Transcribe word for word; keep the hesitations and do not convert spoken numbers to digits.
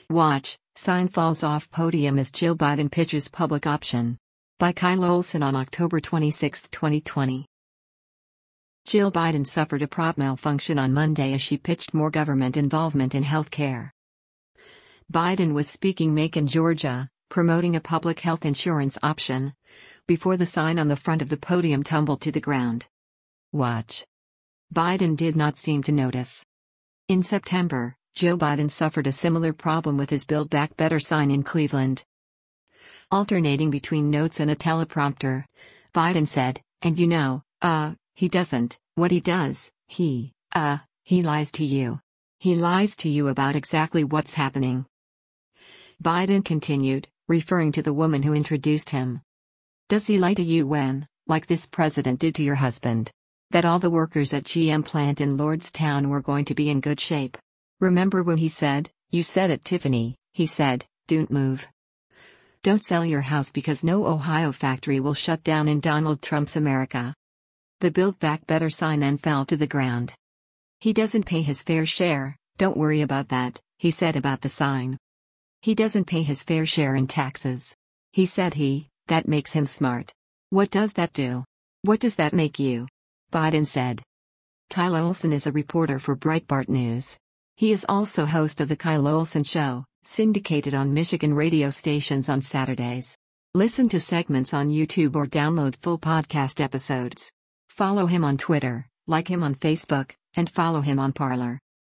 Watch, sign falls off podium as Jill Biden pitches public option. By Kyle Olson on October twenty-sixth, twenty twenty. Jill Biden suffered a prop malfunction on Monday as she pitched more government involvement in health care. Biden was speaking Macon, Georgia, promoting a public health insurance option, before the sign on the front of the podium tumbled to the ground. Watch. Biden did not seem to notice. In September, Joe Biden suffered a similar problem with his Build Back Better sign in Cleveland. Alternating between notes and a teleprompter, Biden said, "And you know, uh, he doesn't, what he does, he, uh, he lies to you. He lies to you about exactly what's happening." Biden continued, referring to the woman who introduced him. "Does he lie to you when, like this president did to your husband, that all the workers at G M plant in Lordstown were going to be in good shape? Remember when he said, 'You said it, Tiffany,' he said, 'don't move. Don't sell your house because no Ohio factory will shut down in Donald Trump's America.'" The Build Back Better sign then fell to the ground. "He doesn't pay his fair share, don't worry about that," he said about the sign. "He doesn't pay his fair share in taxes. He said he, that makes him smart. What does that do? What does that make you?" Biden said. Kyle Olson is a reporter for Breitbart News. He is also host of The Kyle Olson Show, syndicated on Michigan radio stations on Saturdays. Listen to segments on YouTube or download full podcast episodes. Follow him on Twitter, like him on Facebook, and follow him on Parler.